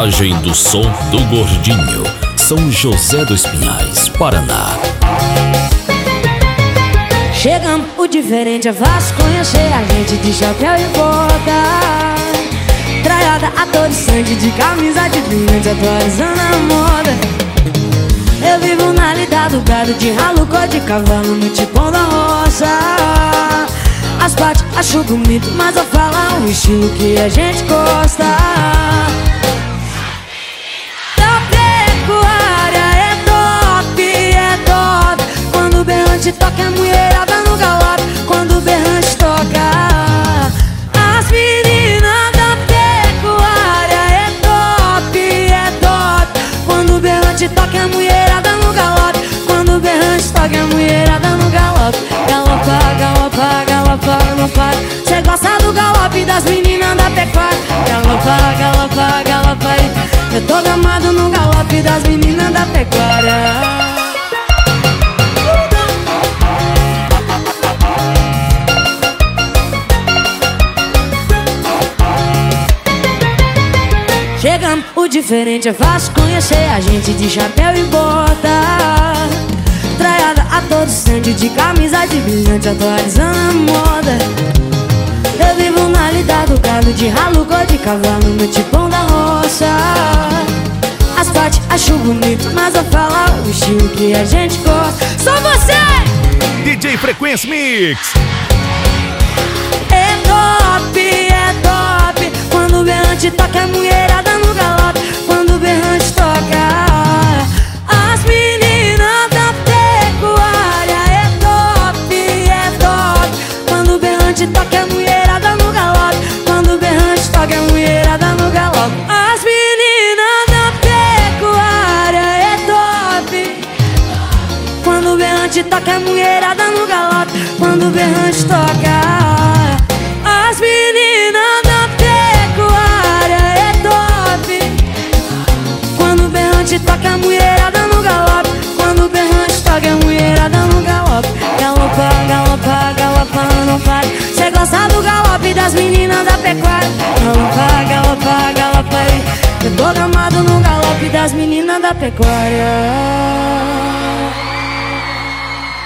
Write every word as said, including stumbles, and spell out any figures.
Viagem do Som do Gordinho, São José dos Pinhais, Paraná. Chegamos, o diferente é fácil conhecer a gente de chapéu e bota, traiada a todo sangue, de camisa de brilhante, atualizando a moda. Eu vivo na lida do gado, de ralo, cor de cavalo, no tipão da roça. As partes acho bonito, mas eu falo o estilo que a gente gosta. Da pecuária é top, é top. Quando o berrante toca, a mulherada no galope. Quando o berrante toca, as meninas da pecuária é top, é top. Quando o berrante toca, a mulherada no galope. Quando o berrante toca, a mulherada no galope. Galopa, galopa, galopa, galopa. Cê gosta do galope das meninas da pecuária. Galopa, galopa, galopa. Eu tô gamado no galope das meninas da pecuária. Chegamos, o diferente é fácil conhecer a gente de chapéu e bota, traiada a todo instante, de camisa de brilhante, atualizando a moda. Eu vivo na lida do gado, de ralo, cor de cavalo, no tipão da roça. As partes acho bonito, mas eu falo o estilo que a gente gosta. Só você! D J Frequência Mix. É top, é top. Quando o berrante toca, a mulherada no galope. Quando o berrante toca, as meninas da pecuária é top, é top. Quando o berrante toca, a mulherada no galope. Quando o berrante toca, a mulherada no galope. As meninas da pecuária é top. Quando o berrante toca, a mulherada no galope. Quando o berrante toca, as meninas da pecuária é top. Quando o berrante toca, a mulherada no galope. Quando o berrante toca, a mulherada no galope. Galopa, galopa, galopa, não para. Cê gosta do galope das meninas da pecuária. Galopa, galopa, galopa. Eu tô gamado no galope das meninas da pecuária.